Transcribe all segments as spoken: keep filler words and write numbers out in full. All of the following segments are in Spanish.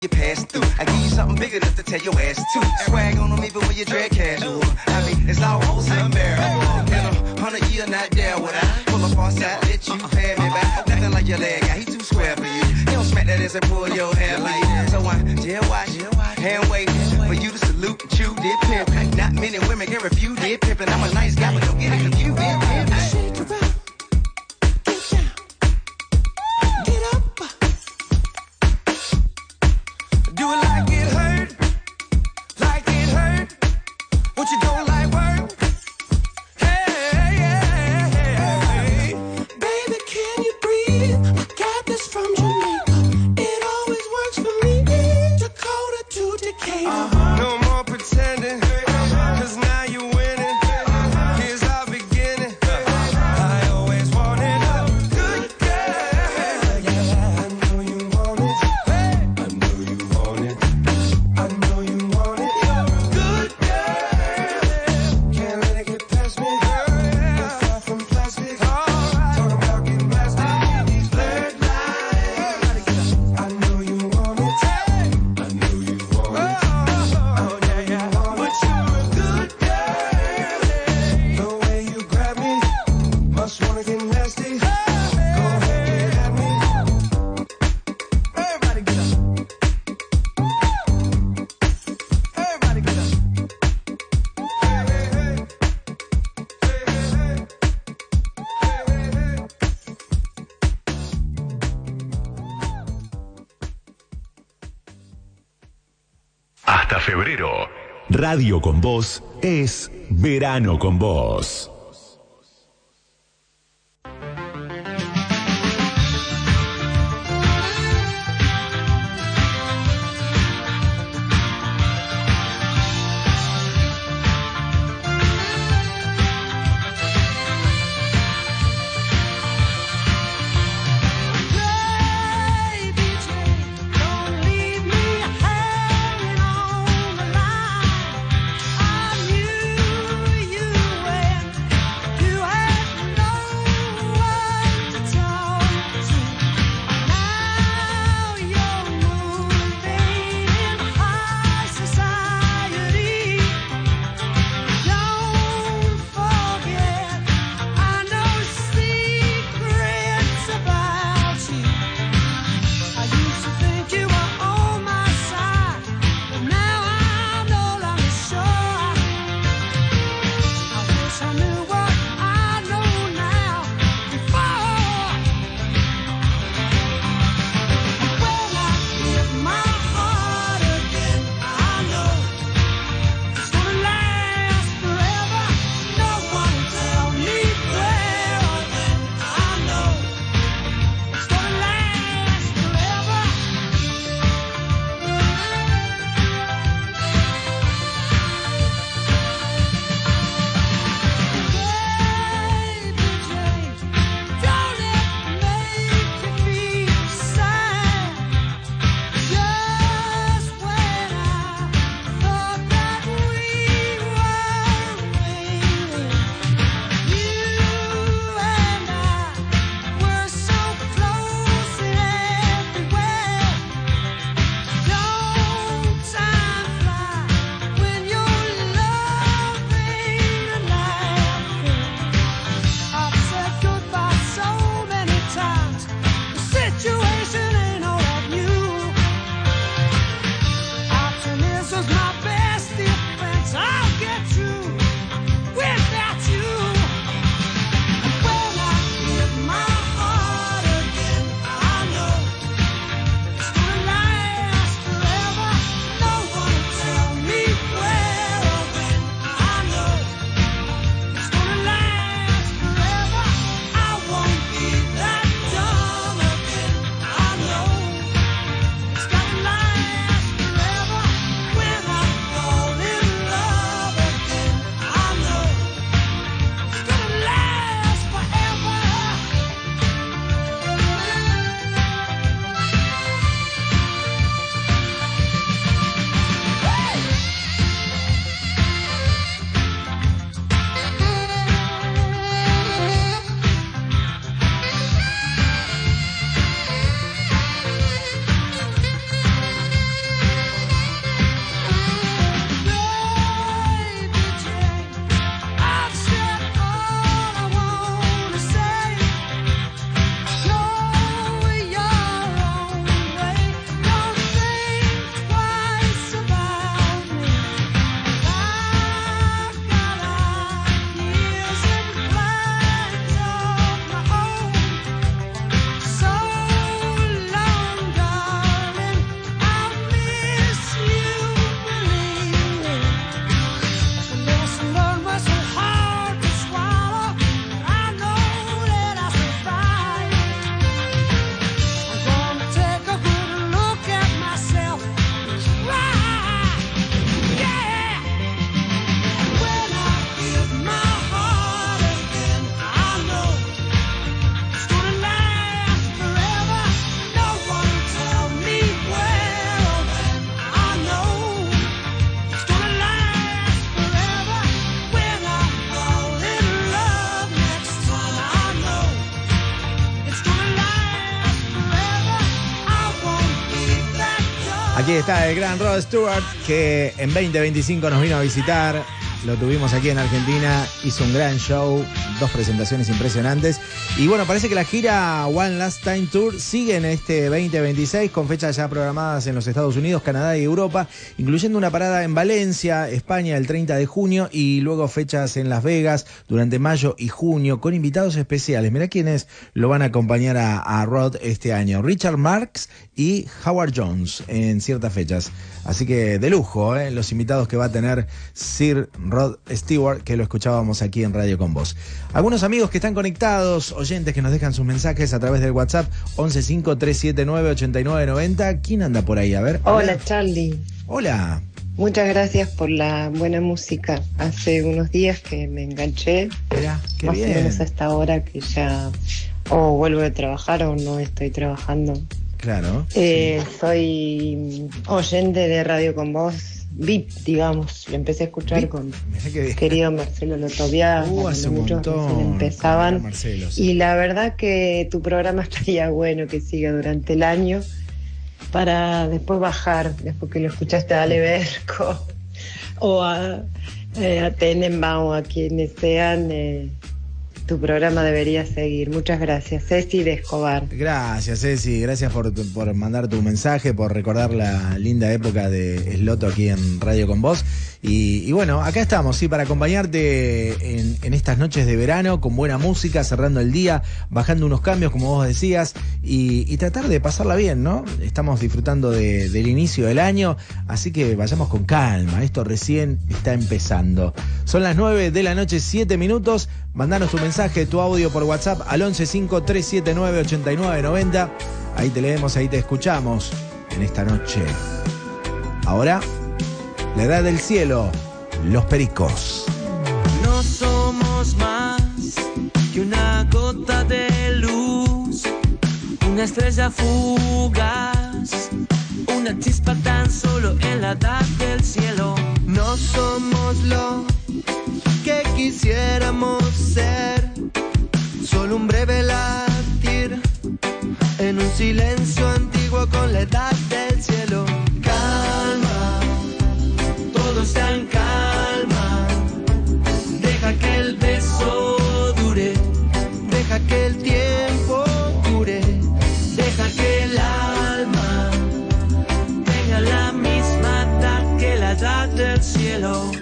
You pass through. I give you something big enough to tell your ass to. Swag on them even when you dread casual. I mean, it's almost unbearable. In a hundred year, not there would I pull up on side, let you pay me back. Nothing like your leg guy, he too square for you. He don't smack that ass and pull your hair like that. So I jail watch, hand wait for you to salute and chew, did pimp. Not many women can refuse, did pimp. And I'm a nice guy, but don't get it confused, did pimp. Shake it up, get down, get up. Do it like it hurt, like it hurt. What you don't like work? Hey, hey, hey, hey. Baby, can you breathe? I got this from Jamaica. It always works for me. Dakota to Decatur. Uh-huh. No more pretending, cause now you're winning. Here's our beginning. I always wanted a good girl. Yeah, I know you want it. I know you want it. I know you want it. Good girl. Can't let it get past me. We're far from plastic. Talk about getting blasted. These blurred lines. I know you want it. I know you want it. Oh, yeah, yeah. But you're a good girl. The way you grab me, must wanna get nasty. Go ahead, get at me. Everybody get up. Everybody get up. Hey, hey, hey. Hey, hey, hey. Hey, hey, hey. Hasta febrero, Radio con Vos es Verano con Vos. Baby Jane, don't leave me hanging on the line. I knew you when Aquí está el gran Rod Stewart, que en veinte veinticinco nos vino a visitar. Lo tuvimos aquí en Argentina, hizo un gran show, dos presentaciones impresionantes. Y bueno, parece que la gira One Last Time Tour sigue en este veinte veintiséis, con fechas ya programadas en los Estados Unidos, Canadá y Europa, incluyendo una parada en Valencia, España, el treinta de junio, y luego fechas en Las Vegas durante mayo y junio, con invitados especiales. Mirá quiénes lo van a acompañar a, a Rod este año: Richard Marx y Howard Jones en ciertas fechas. Así que de lujo, ¿eh? Los invitados que va a tener Sir Rod Stewart, que lo escuchábamos aquí en Radio Con Vos. Algunos amigos que están conectados, oyentes que nos dejan sus mensajes a través del WhatsApp once cinco tres siete nueve ocho nueve nueve cero. ¿Quién anda por ahí? A ver. Hola, Charlie. Hola. Muchas gracias por la buena música. Hace unos días que me enganché. Mirá, qué más bien. o menos a esta hora que ya o vuelvo de trabajar o no estoy trabajando. Claro. Eh, soy oyente de Radio Con Vos, V I P, digamos. Lo empecé a escuchar V I P. con Mirá qué bien. querido Marcelo Lotoviá, Uh, hace un muchos montón. recién empezaban. Marcelo, sí. Y la verdad que tu programa estaría bueno que siga durante el año para después bajar, después que lo escuchaste a Ale Berco o a, eh, a Tenenbaum o a quienes sean. Eh, tu programa debería seguir. Muchas gracias. Ceci de Escobar. Gracias, Ceci, gracias por, por mandar tu mensaje, por recordar la linda época de Sloto aquí en Radio Con Vos. Y, y bueno, acá estamos, sí, para acompañarte en, en estas noches de verano, con buena música, cerrando el día, bajando unos cambios, como vos decías, y, y tratar de pasarla bien, ¿no? Estamos disfrutando de, del inicio del año, así que vayamos con calma, esto recién está empezando. Son las nueve de la noche, siete minutos, mandanos tu mensaje, tu audio por WhatsApp al once cinco tres siete nueve ocho nueve nueve cero. Ahí te leemos, ahí te escuchamos en esta noche. Ahora, La Edad del Cielo, Los Pericos. No somos más que una gota de luz, una estrella fugaz, una chispa tan solo en la edad del cielo. No somos lo que quisiéramos ser, solo un breve latir en un silencio antiguo con la edad del cielo. Calma, todo está en calma. Deja que el beso dure, deja que el tiempo dure, deja que el alma tenga la misma edad que la edad del cielo.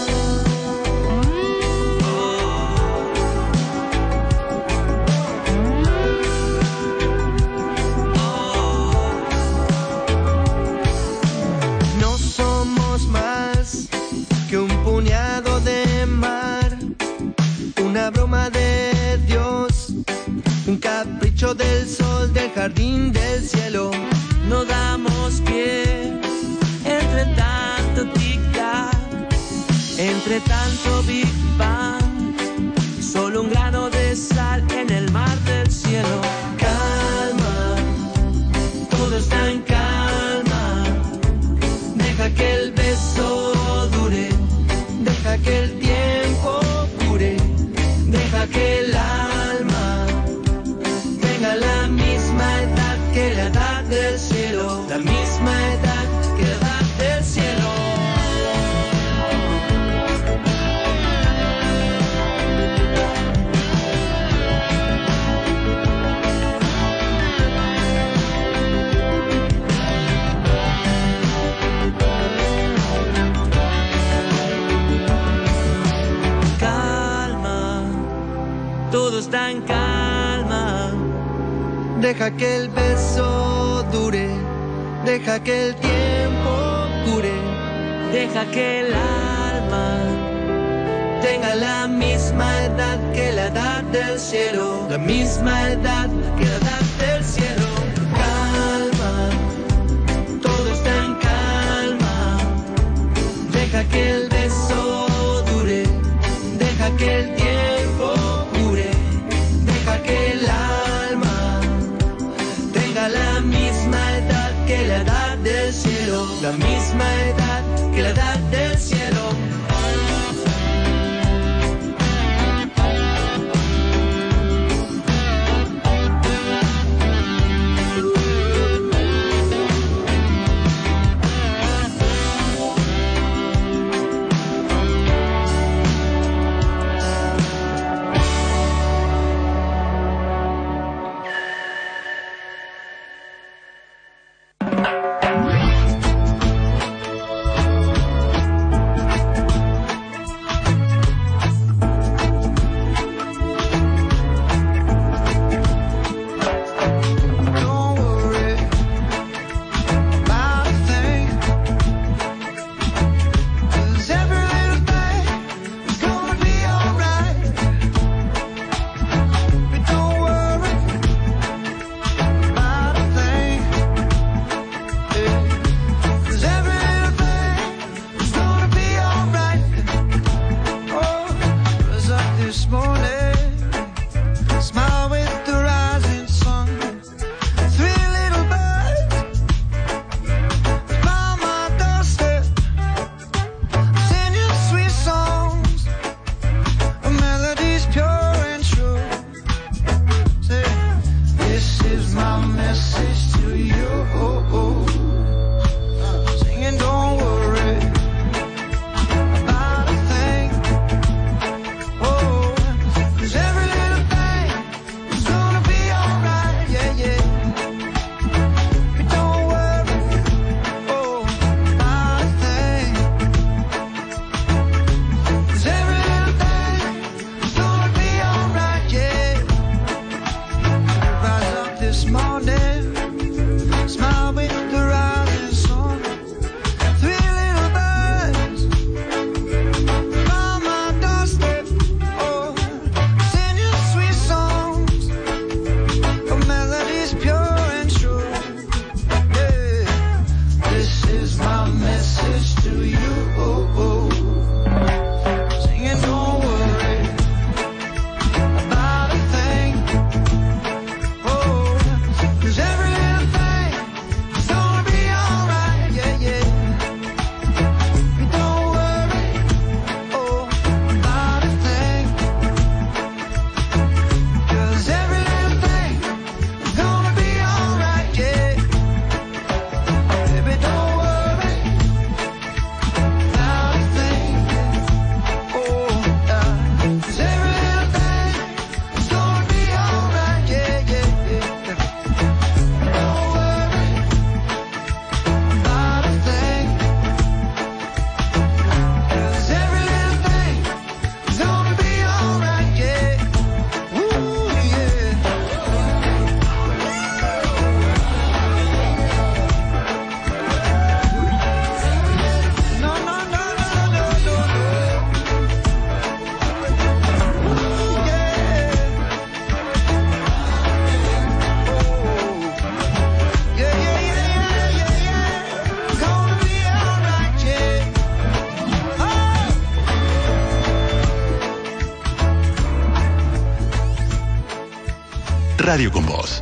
Una broma de Dios, un capricho del sol, del jardín del cielo. No damos pie entre tanto tic-tac, entre tanto Big Bang, solo un grano de sal en el mar del cielo. Calma, todo está en calma. Deja que el beso dure, deja que el tiempo cure, deja que el alma tenga la misma edad que la edad del cielo, la misma edad que la edad del cielo. Todo está en calma. Deja que el beso dure, deja que el tiempo cure, deja que el alma tenga la misma edad que la edad del cielo, la misma edad que la edad del cielo. Calma, todo está en calma. Deja que el beso dure, deja que el tiempo cure, deja que el alma tenga la misma edad que la edad del cielo, la misma edad que la edad del cielo. Radio con Vos.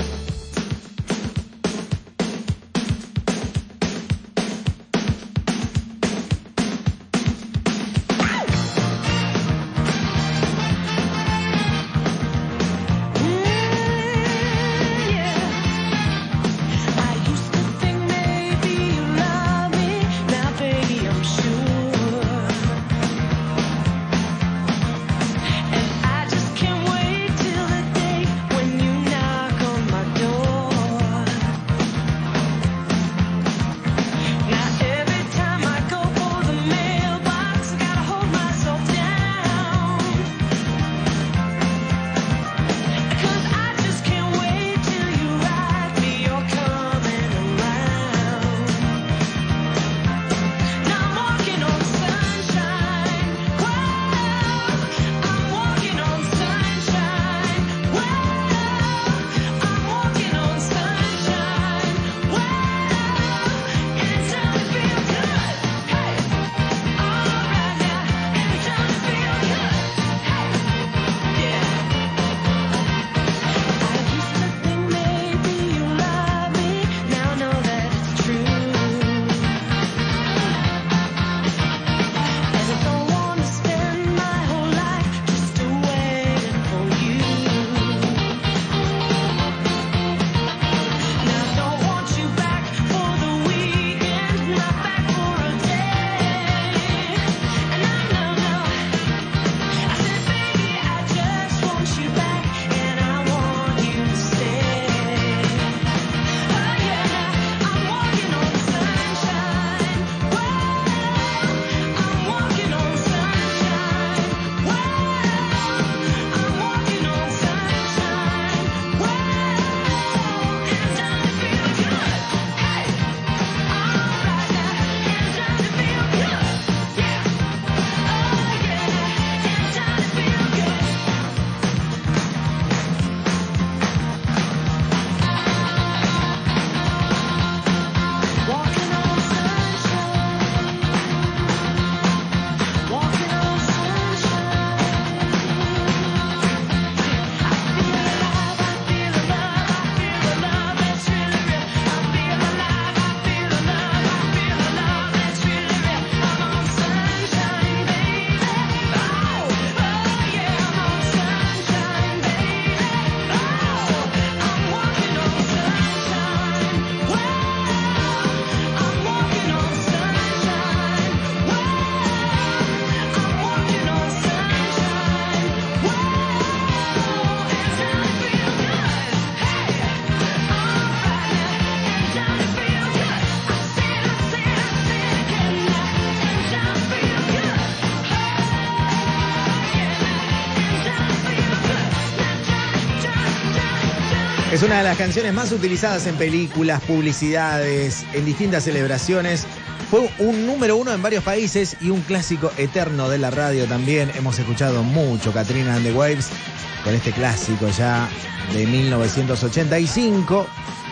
Es una de las canciones más utilizadas en películas, publicidades, en distintas celebraciones. Fue un número uno en varios países y un clásico eterno de la radio también. Hemos escuchado mucho Katrina and the Waves con este clásico ya de mil novecientos ochenta y cinco,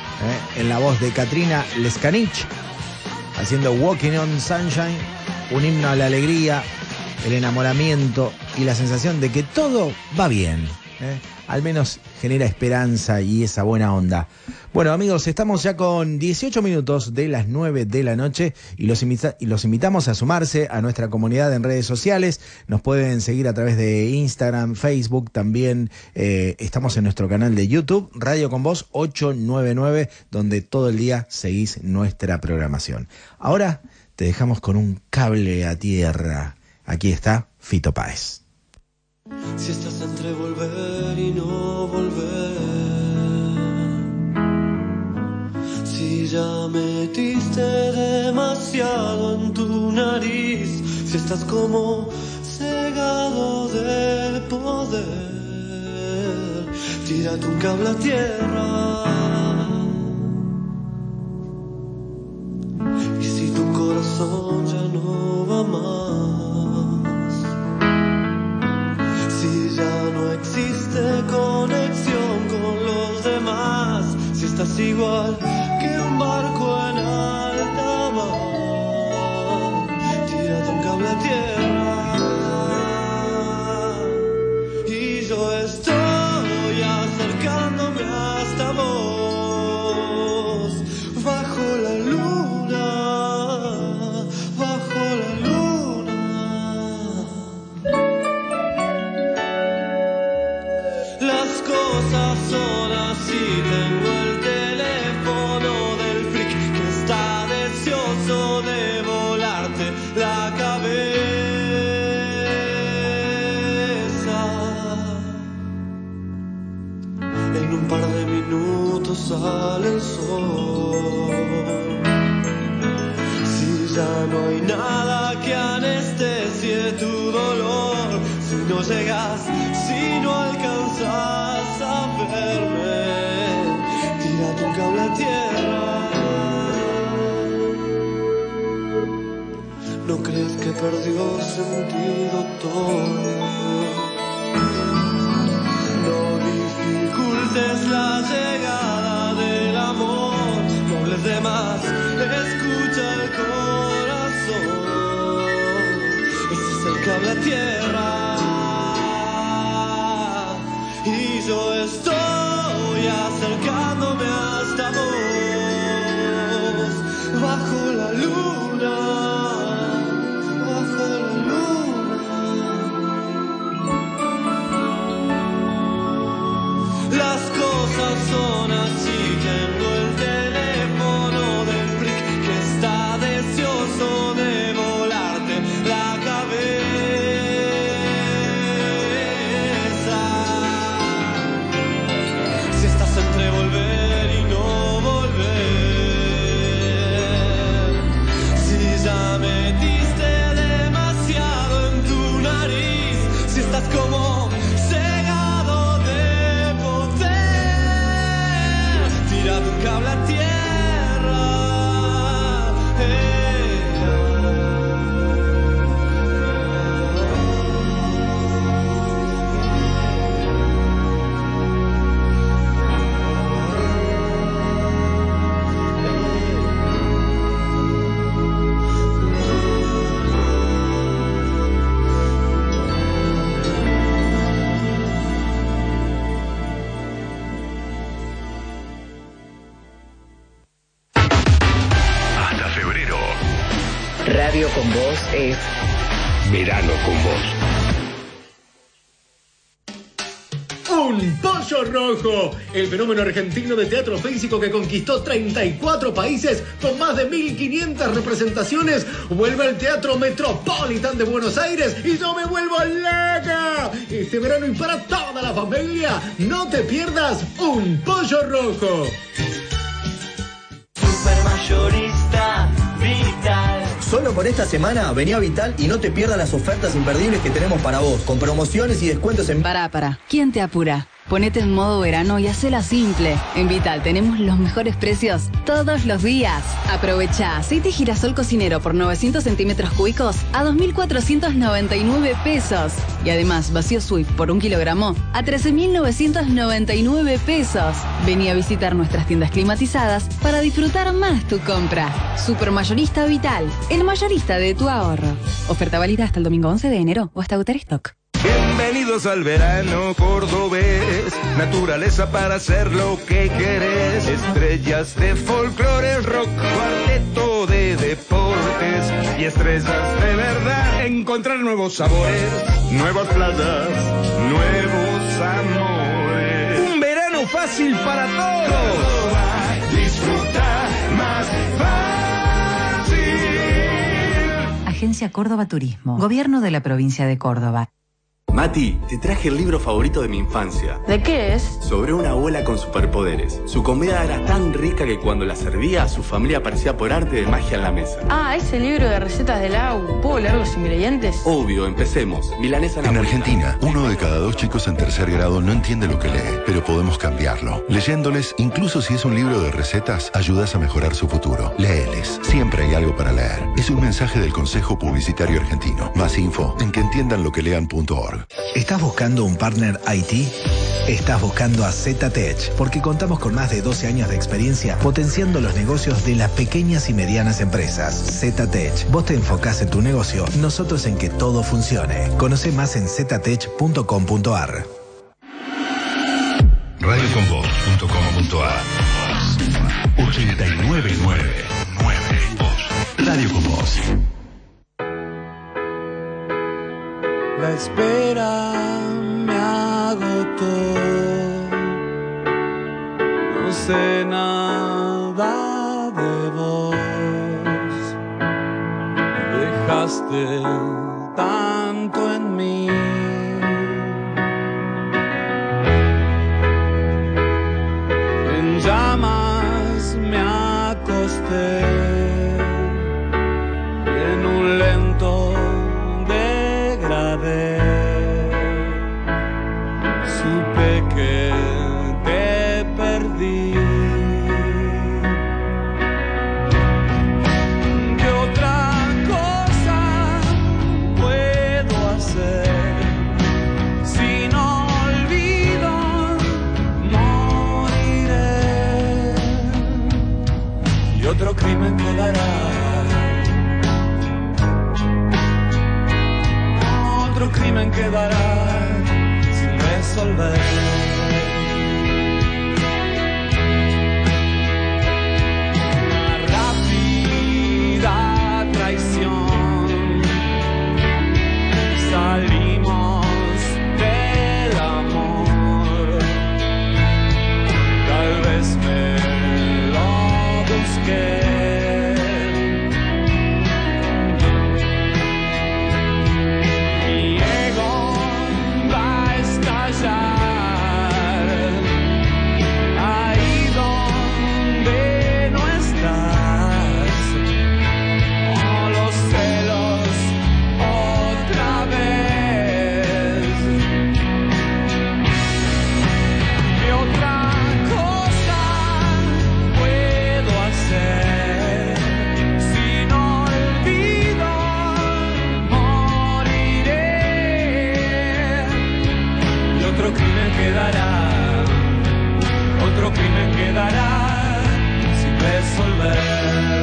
eh, en la voz de Katrina Lescanich, haciendo Walking on Sunshine, un himno a la alegría, el enamoramiento y la sensación de que todo va bien. Eh. Al menos genera esperanza y esa buena onda. Bueno, amigos, estamos ya con dieciocho minutos de las nueve de la noche y los, invita- y los invitamos a sumarse a nuestra comunidad en redes sociales. Nos pueden seguir a través de Instagram, Facebook, también eh, estamos en nuestro canal de YouTube, Radio con Vos ocho nueve nueve, donde todo el día seguís nuestra programación. Ahora te dejamos con un cable a tierra. Aquí está Fito Páez. Si estás entre volver y no volver, si ya metiste demasiado en tu nariz, si estás como cegado de poder, tírate un cable a tierra. Y si tu corazón ya no va más, ya no existe conexión con los demás, si estás igual que un barco en alta mar, tírate un cable a tierra. Y yo estoy acercando volarte la cabeza. En un par de minutos sale el sol. Si ya no hay nada que anestesie tu dolor, si no llegas, si no alcanzas a verme, tira tu cable a tierra. ¿No crees que perdió sentido todo? No dificultes la llegada del amor, no hables de más, escucha el corazón. Ese es el cable a tierra. Y yo estoy acercándome hasta vos, bajo la luna, bajo la luna. Las cosas son así, tengo el teléfono del freak que está deseoso de volarte la cabeza. Si estás entre volver y no volver, si ya metiste demasiado en tu nariz, si estás como cegado de poder, tira tu cable a tierra. eh. Hasta febrero. Radio con Vos es Verano con Vos. Un pollo rojo, el fenómeno argentino de teatro físico que conquistó treinta y cuatro países con más de mil quinientas representaciones, vuelve al Teatro Metropolitan de Buenos Aires y yo me vuelvo loca. Este verano y para toda la familia, no te pierdas Un Pollo Rojo. Supermayorista Vital. Solo por esta semana vení a Vital y no te pierdas las ofertas imperdibles que tenemos para vos, con promociones y descuentos en... Pará, pará. ¿Quién te apura? Ponete en modo verano y hacela simple. En Vital tenemos los mejores precios todos los días. Aprovecha aceite girasol cocinero por novecientos centímetros cúbicos a dos mil cuatrocientos noventa y nueve pesos. Y además vacío Swift por un kilogramo a trece mil novecientos noventa y nueve pesos. Vení a visitar nuestras tiendas climatizadas para disfrutar más tu compra. Supermayorista Vital, el mayorista de tu ahorro. Oferta válida hasta el domingo once de enero o hasta agotar stock. Bienvenidos al verano cordobés, naturaleza para hacer lo que querés, estrellas de folclore, rock, cuarteto de deportes y estrellas de verdad. Encontrar nuevos sabores, nuevas playas, nuevos amores. Un verano fácil para todos. Disfrutar más fácil. Agencia Córdoba Turismo, Gobierno de la Provincia de Córdoba. Mati, te traje el libro favorito de mi infancia. ¿De qué es? Sobre una abuela con superpoderes. Su comida era tan rica que cuando la servía, su familia aparecía por arte de magia en la mesa. Ah, ese libro de recetas del A U. ¿Puedo leer los ingredientes? Obvio, empecemos. Milanesa En napolitana. Argentina, uno de cada dos chicos en tercer grado no entiende lo que lee, pero podemos cambiarlo. Leyéndoles, incluso si es un libro de recetas, ayudas a mejorar su futuro. Léeles. Siempre hay algo para leer. Es un mensaje del Consejo Publicitario Argentino. Más info en que entiendan lo que lean punto org. ¿Estás buscando un partner I T? Estás buscando a Z-Tech, porque contamos con más de doce años de experiencia potenciando los negocios de las pequeñas y medianas empresas. Z-Tech, vos te enfocás en tu negocio, nosotros en que todo funcione. Conoce más en ztech punto com punto ar. radio con vos punto com punto ar ochenta y nueve nueve Radio con Vos. La espera me agotó, no sé nada de vos, me dejaste tanto en mí. En llamas me acosté en un lento degradé. Supe que te perdí. ¿Qué otra cosa puedo hacer? Si no olvido, moriré. Y otro crimen quedará. Otro crimen quedará sin resolver. Traición, salimos del amor, tal vez me lo busqué. Mi ego va a estallar, ahí donde no estás. Otro crimen quedará sin resolver.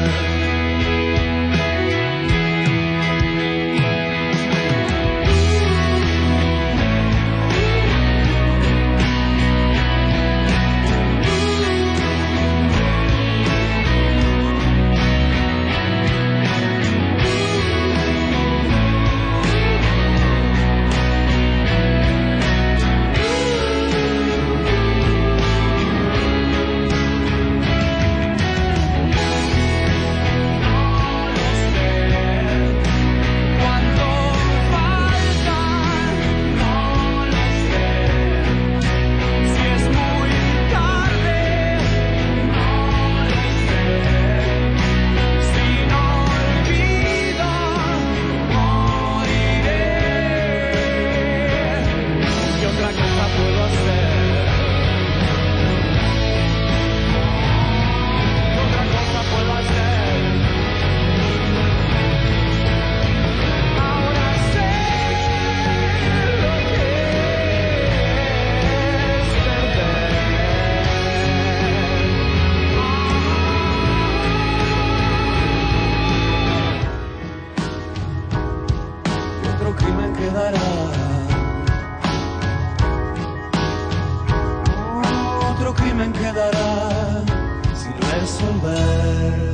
Otro crimen quedará sin resolver.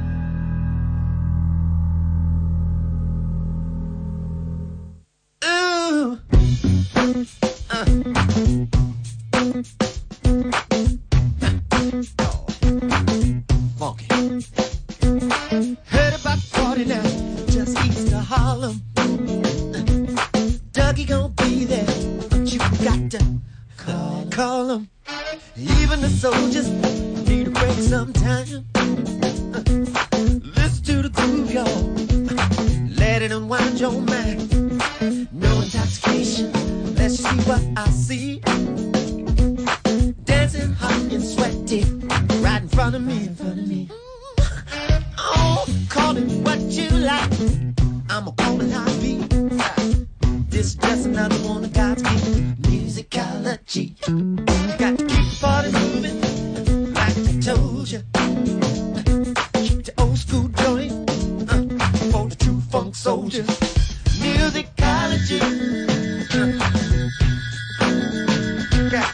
Ooh. Uh. Funky. Heard about party now, just east of Harlem. Dougie gon' be there, but you got to call, call him. Even the soldiers need a break sometime. Listen to the groove, y'all. Let it unwind your mind. No intoxication, let's see what I see. Dancing hot and sweaty, right in front of me, in front of me. Oh, call it what you like. I'ma call it how I be. This is just another one of God's gift, musicology. Got to keep the party moving, like I told you. Keep the old school joint, uh, for the true funk soldiers. Musicology. Uh, got.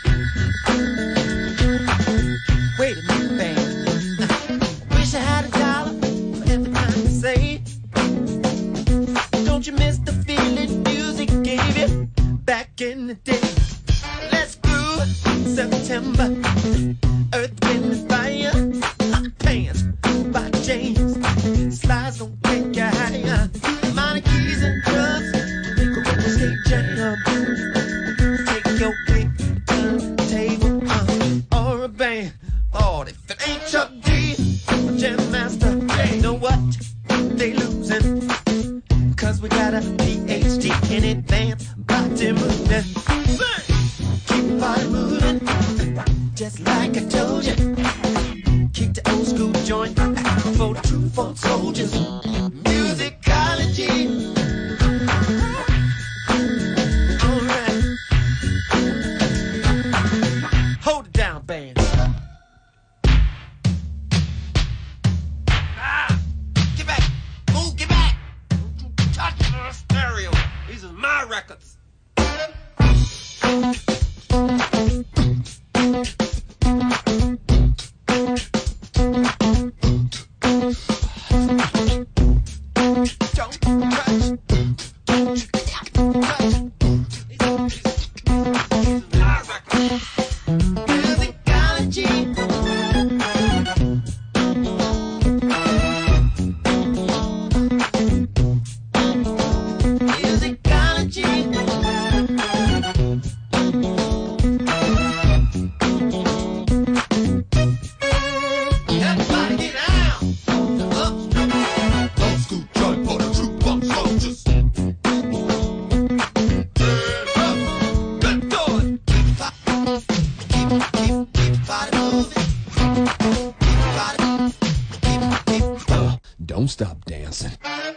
Wait a minute, man. Uh, wish I had a dollar for every time you say. Don't you miss the feeling music gave you back in the day? Let's groove, September, Earth, Wind and Fire, Hot Pants by James, Slides the gonna take you higher. Money, keys, and drugs, make a real estate jam. Take your pick, turntable, uh, or a band. Lord, if it ain't Chuck D, Jam Master, you know what? They losing. Cause we got a P H D in advance, body moving. Keep body moving, just like I told you. Keep the old school joint for the true folk soldiers. Musicology. Alright. Hold it down, band. Ah! Get back! Move, get back! Don't you touch the stereo. These are my records. Don't stop dancing.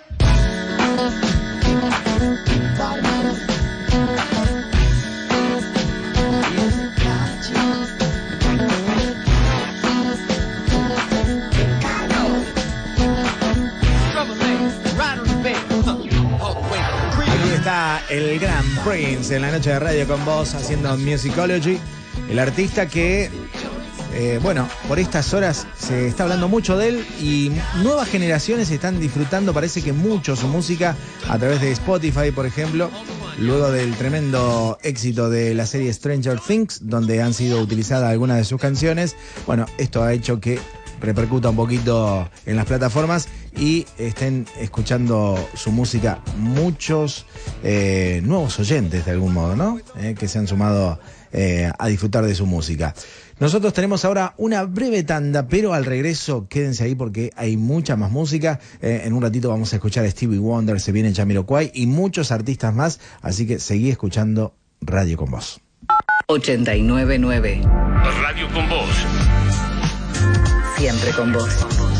Aquí está el gran Prince en la noche de radio con vos haciendo Musicology. El artista que, eh, bueno, por estas horas se está hablando mucho de él y nuevas generaciones están disfrutando, parece que mucho, su música a través de Spotify, por ejemplo, luego del tremendo éxito de la serie Stranger Things, donde han sido utilizadas algunas de sus canciones. Bueno, esto ha hecho que repercuta un poquito en las plataformas y estén escuchando su música muchos eh, nuevos oyentes de algún modo, ¿no? Eh, que se han sumado eh, a disfrutar de su música. Nosotros tenemos ahora una breve tanda, pero al regreso quédense ahí porque hay mucha más música. Eh, en un ratito vamos a escuchar a Stevie Wonder, se viene Jamiroquai y muchos artistas más, así que seguí escuchando Radio con Vos. ochenta y nueve nueve. Radio con Vos. Siempre con vos.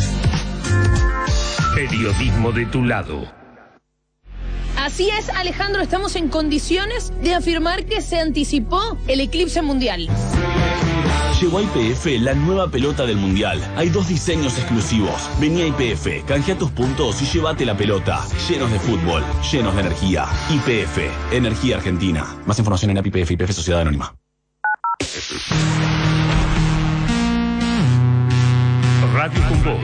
Periodismo de tu lado. Así es, Alejandro, estamos en condiciones de afirmar que se anticipó el eclipse mundial. Llegó a I P F la nueva pelota del Mundial. Hay dos diseños exclusivos. Vení a I P F, canjea tus puntos y llévate la pelota. Llenos de fútbol, llenos de energía. I P F, Energía Argentina. Más información en I P F, I P F Sociedad Anónima. Radio con Vos.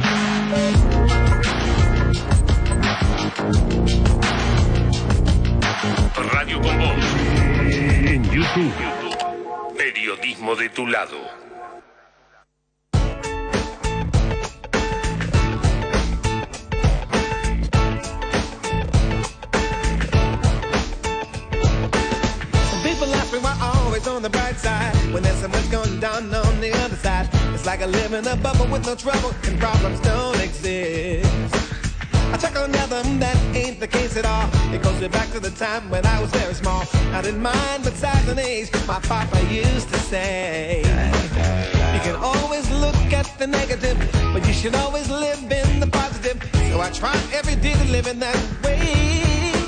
Radio con Vos. En YouTube. Periodismo de tu lado. People ask me why I'm always on the bright side when there's so much going down on the other side. It's like I live in a bubble with no trouble and problems don't exist. I check on the other, that ain't the case at all. It goes me back to the time when I was very small. I didn't mind but size and age, my papa used to say. You can always look at the negative, but you should always live in the positive. So I try every day to live in that way.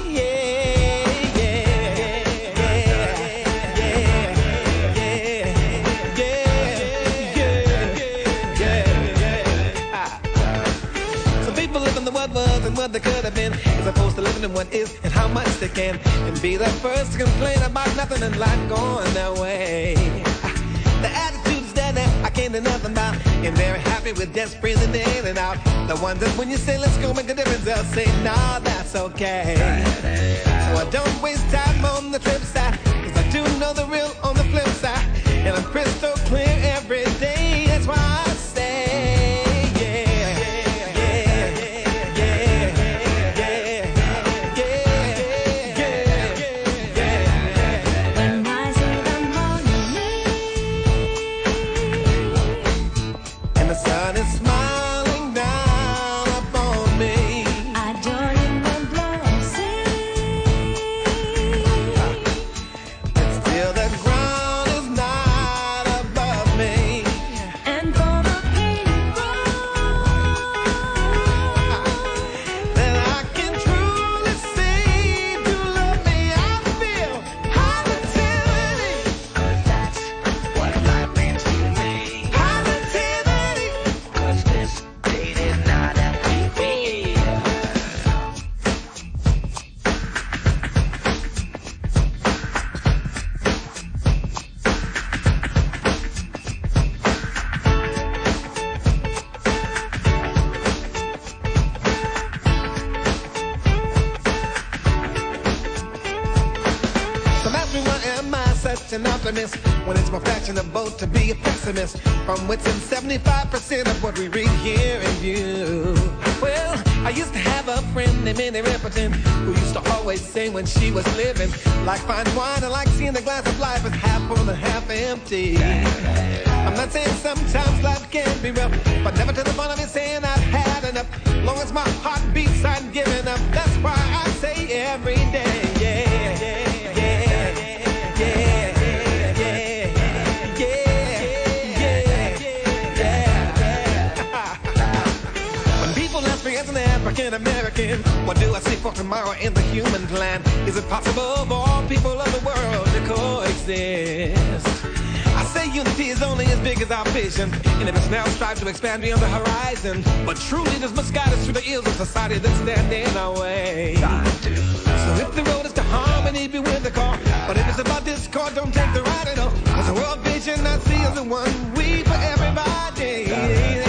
And what they could have been, as opposed to living in what is and how much they can, and be the first to complain about nothing in life going their way. The attitude's dead that I can't do nothing about, and very happy with just breathing in and out. The ones that when you say let's go make a difference, they'll say nah, that's okay. So I don't waste time on the trip side, cause I do know the real on the flip side, and I'm crystal clear every day. That's why I say yeah, yeah, yeah, yeah. such an optimist when it's more fashionable to be a pessimist? From what's in seventy-five percent of what we read, hear, and view. Well, I used to have a friend named Minnie Riperton who used to always say when she was living, like fine wine, I like seeing the glass of life as half full and half empty. I'm not saying sometimes life can be rough, but never to the point of it saying I've had enough. Long as my heart beats, I'm giving up. That's why I say every day, yeah, yeah, yeah, yeah. As an African American, what do I see for tomorrow in the human plan? Is it possible for all people of the world to coexist? I say unity is only as big as our vision, and if it's now strive to expand beyond the horizon. But true leaders must guide us through the ills of society that stand in our way. So if the road is to harmony, be with the car. But if it's about discord, don't take the ride at all. Cause the world vision I see is the one we for everybody. Yeah.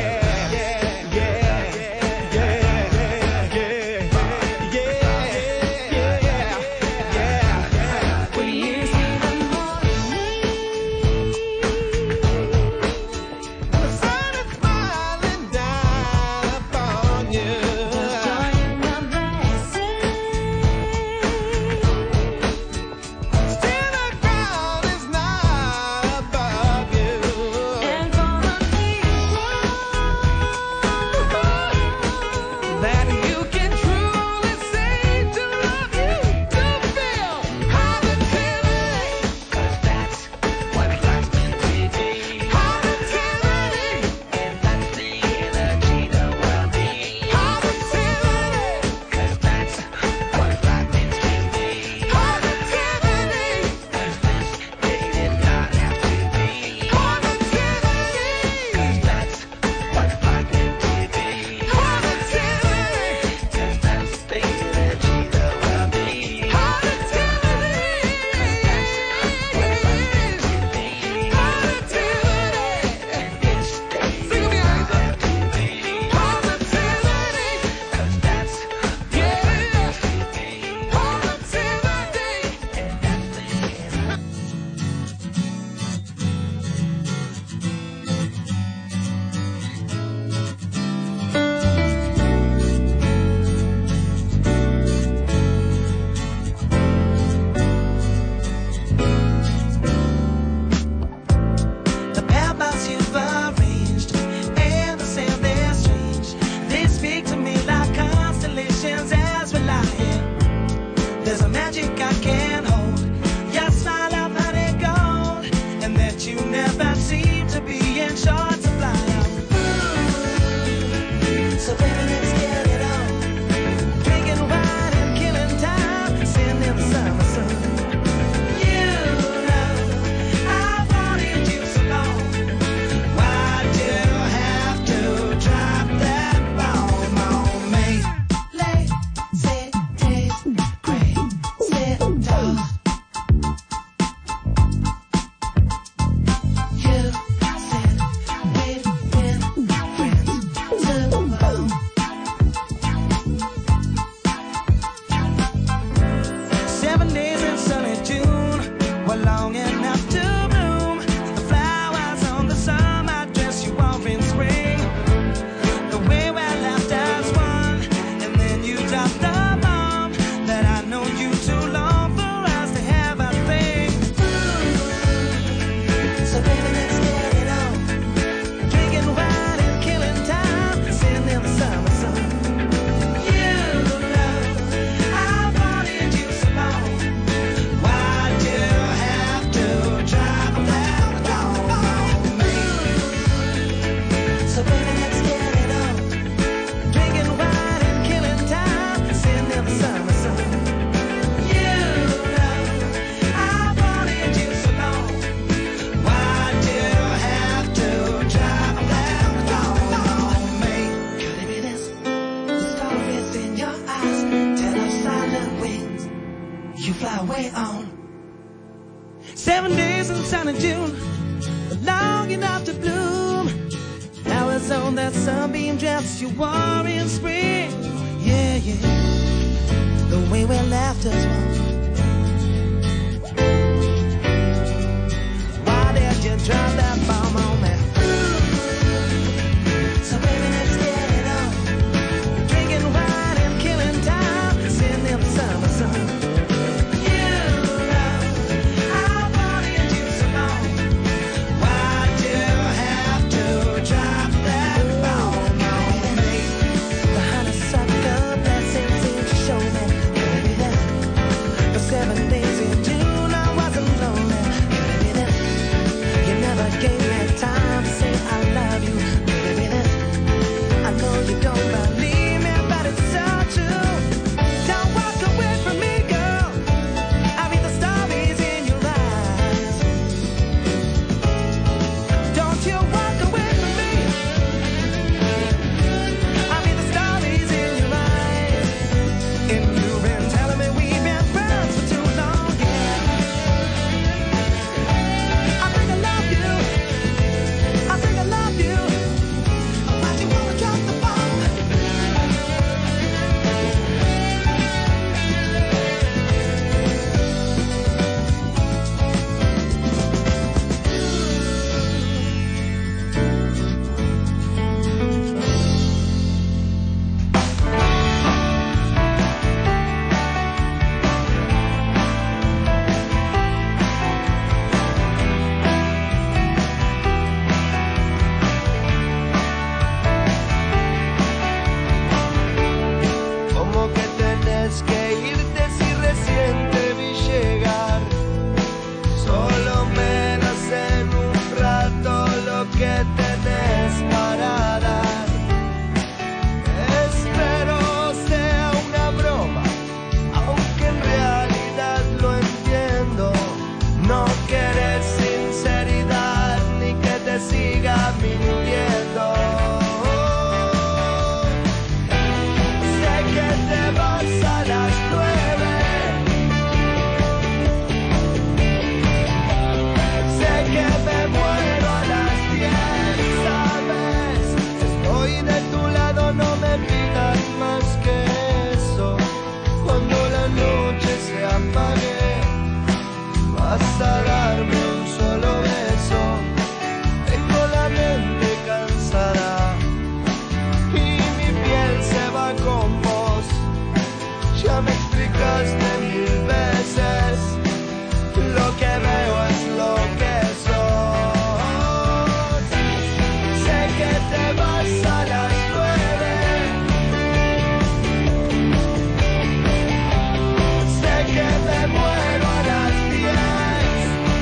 Seven days in sunny June, long enough to bloom. Flowers on that sunbeam dress you wore in spring. Yeah, yeah, the way we left us one. más de mil veces. Lo que veo es lo que sos. Sé que te vas a las nueve. Sé que me muero a las diez.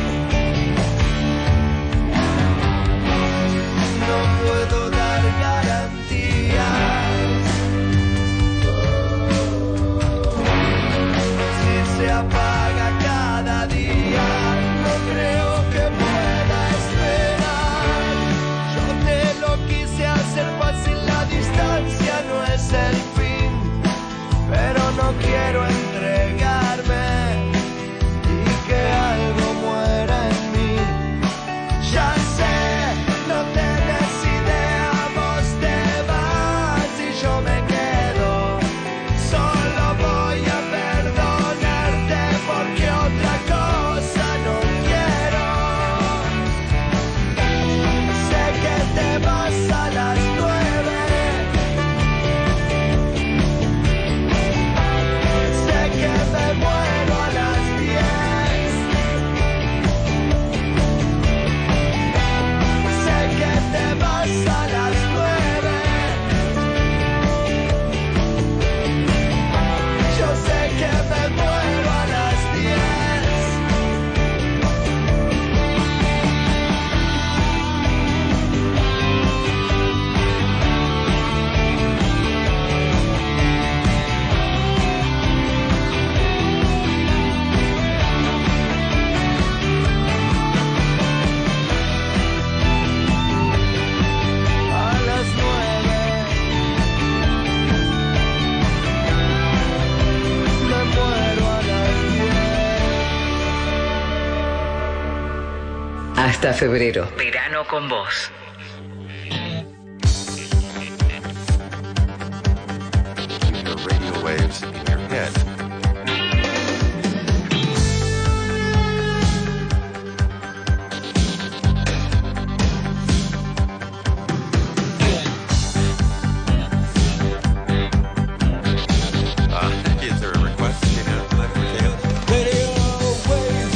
No puedo dar garantías. Si se apaga cada día, no creo que pueda esperar. Yo te lo quise hacer fácil, la distancia no es el fin, pero no quiero entregarme y que algo muera en mí. Ya sé, no tenés idea, vos te vas y yo me quedo. Solo voy a perdonarte porque otra cosa no quiero. Sé que te vas a las nueve. Sé que me muero a las diez. Sé que te vas a las nueve. Yo sé que me muero a las diez. A las nueve. Me muero a las diez. Hasta febrero. Verano con vos. Your radio waves in your head. Uh, is there a request? You know, for Kayla? Radio waves,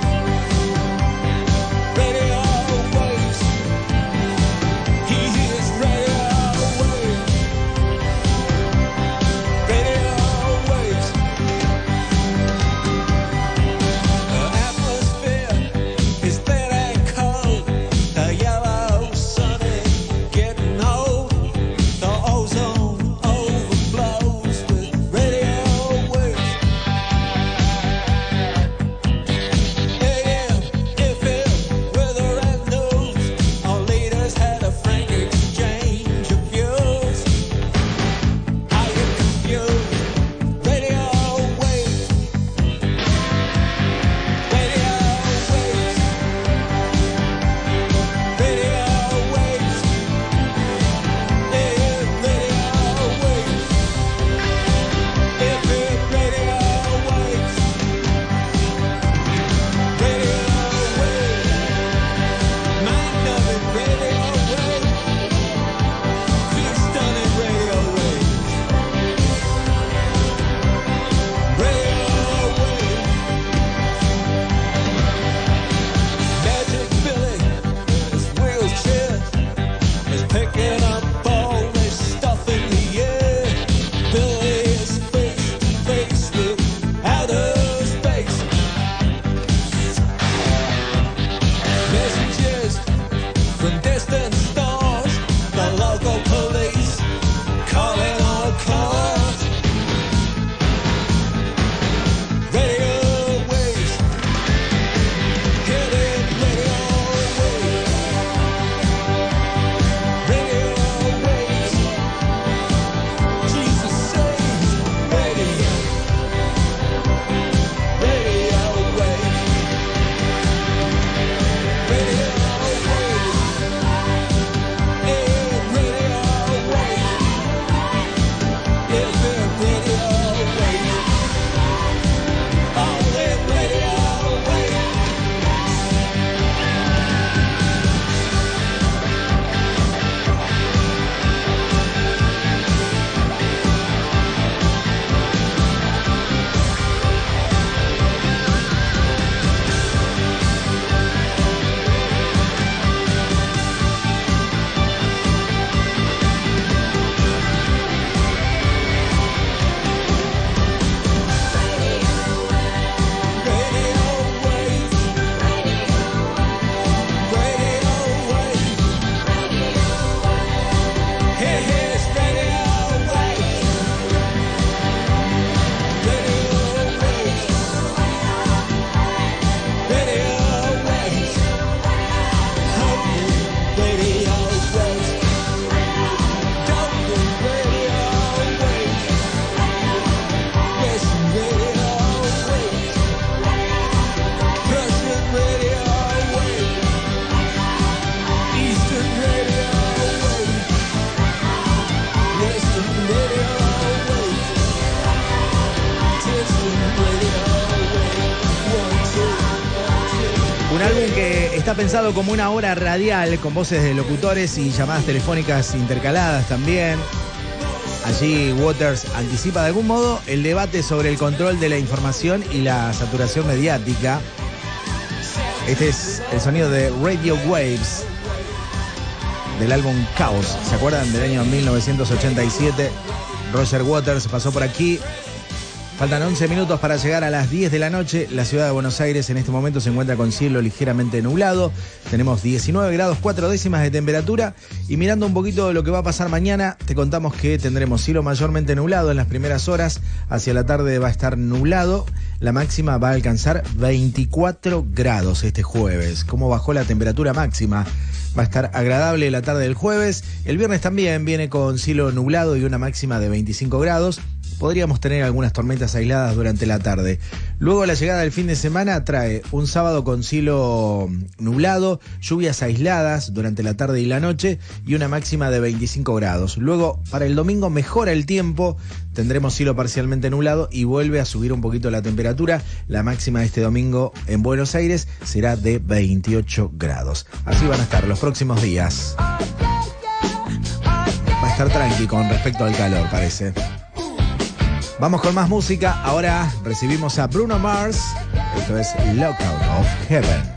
radio waves. He hears radio waves, radio waves. Está pensado como una hora radial con voces de locutores y llamadas telefónicas intercaladas también. Allí Waters anticipa de algún modo el debate sobre el control de la información y la saturación mediática. Este es el sonido de Radio Waves del álbum Chaos. ¿Se acuerdan? Del año mil novecientos ochenta y siete. Roger Waters pasó por aquí. Faltan once minutos para llegar a las diez de la noche. La ciudad de Buenos Aires en este momento se encuentra con cielo ligeramente nublado. Tenemos diecinueve grados, cuatro décimas de temperatura. Y mirando un poquito lo que va a pasar mañana, te contamos que tendremos cielo mayormente nublado en las primeras horas. Hacia la tarde va a estar nublado. La máxima va a alcanzar veinticuatro grados este jueves. ¿Cómo bajó la temperatura máxima? Va a estar agradable la tarde del jueves. El viernes también viene con cielo nublado y una máxima de veinticinco grados. Podríamos tener algunas tormentas aisladas durante la tarde. Luego la llegada del fin de semana trae un sábado con cielo nublado, lluvias aisladas durante la tarde y la noche y una máxima de veinticinco grados. Luego para el domingo mejora el tiempo, tendremos cielo parcialmente nublado y vuelve a subir un poquito la temperatura. La máxima de este domingo en Buenos Aires será de veintiocho grados. Así van a estar los próximos días. Va a estar tranqui con respecto al calor, parece. Vamos con más música. Ahora recibimos a Bruno Mars. Esto es Lockout of Heaven.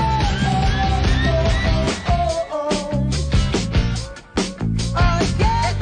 Oh yeah.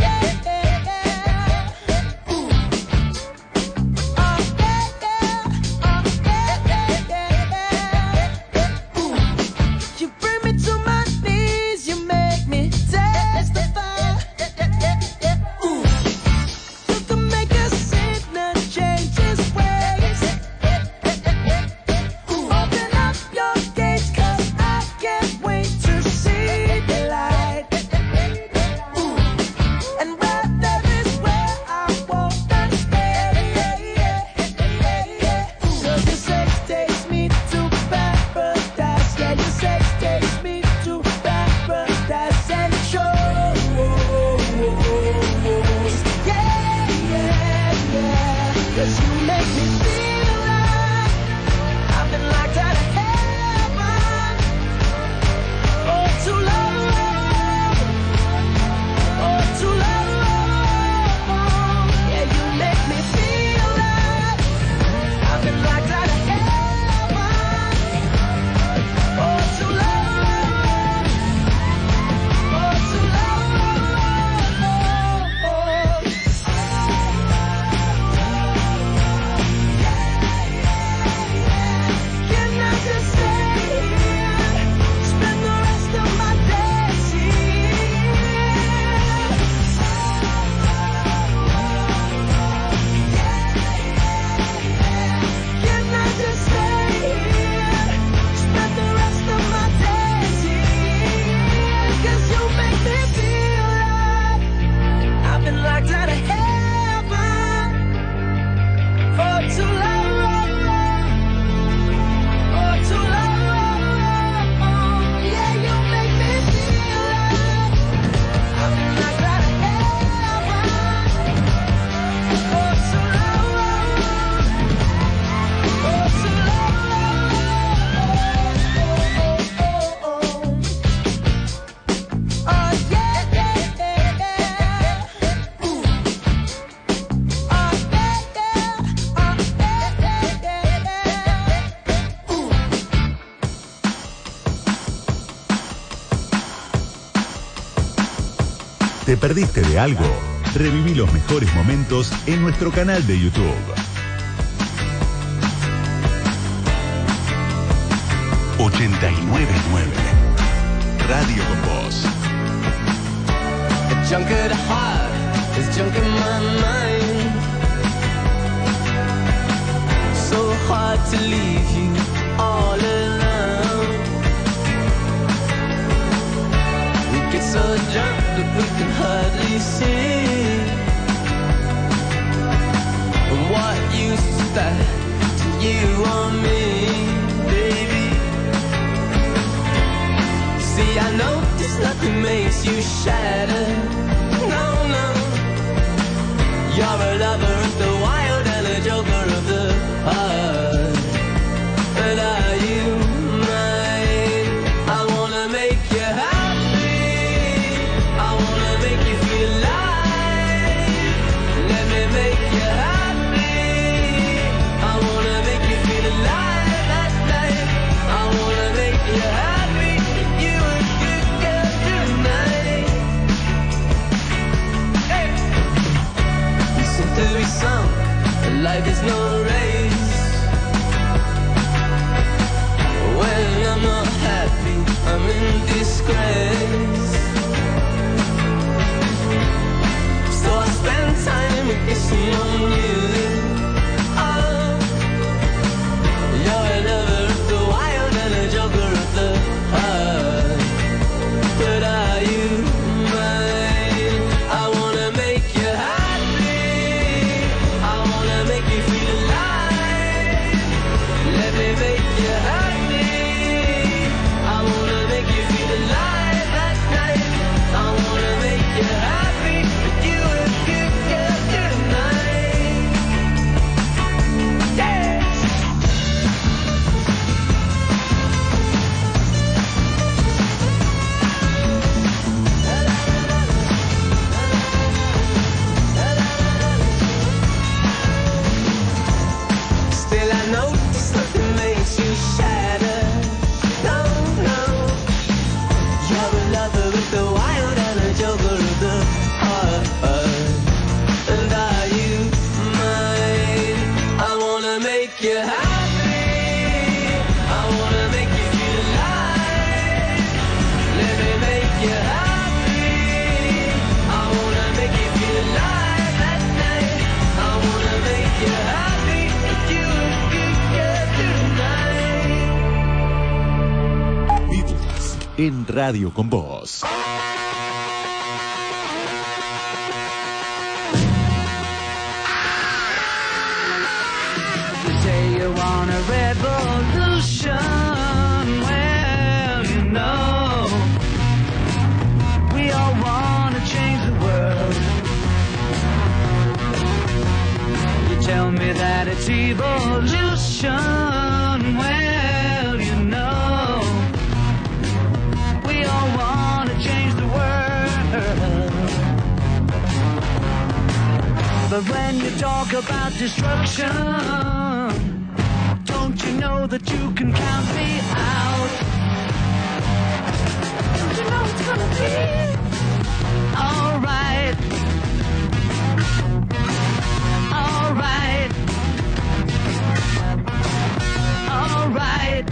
¿Te perdiste de algo? Reviví los mejores momentos en nuestro canal de YouTube. ochenta y nueve punto nueve Radio con Voz. A junk at the heart is junk in my mind. So hard to leave you all alone. We get so drunk that we can hardly see. What use is that to you or me, baby? See, I know this nothing makes you shatter. No, no. You're a lover of the wild and a joker of the heart. But are you mine? I wanna make you happy. I wanna make you feel alive. Let me make you happy. I wanna make you feel alive at night. I wanna make you happy. You a good girl tonight. Hey. You seem to be some. Life is no race. When I'm not happy, I'm in disgrace. So I spend time kissing on you. Oh, you're a lover of the wild and a joker of the heart. But are you mine? I wanna make you happy. I wanna make you feel alive. Let me make you happy. I wanna make you feel alive at night. I wanna make you happy. You a good girl tonight. Yeah. Still I notice nothing makes you shatter. No, no. You're a lover with the wild and a joker of the heart. And are you mine? I wanna make you happy. I wanna make you feel alive. Let me make you happy. I wanna make you feel alive at night. I wanna make you happy. You a good girl tonight. Beatles en Radio con Voz. You say you want a revolution. Well, you know, we all want to change the world. You tell me that it's evolution. Well, you know, we all want to change the world. But when you talk about destruction, don't you know that you can count me out? Don't you know it's gonna be alright? Alright. Alright.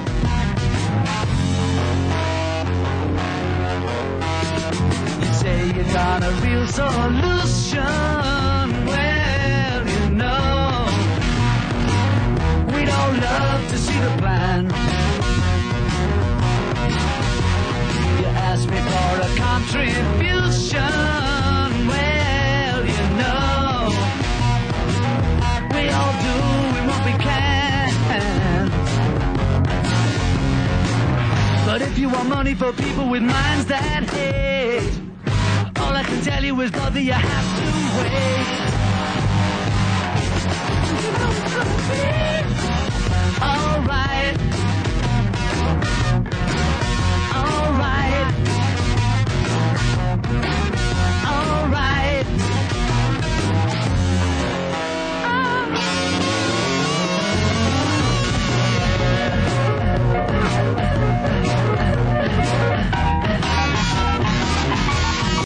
You say you got a real solution. Well, you know, we'd all love to see the plan. You ask me for a contribution. Well, you know, we all do what we can. But if you want money for people with minds that hate, all I can tell you is, brother, you have to wait. You know it's gonna be alright.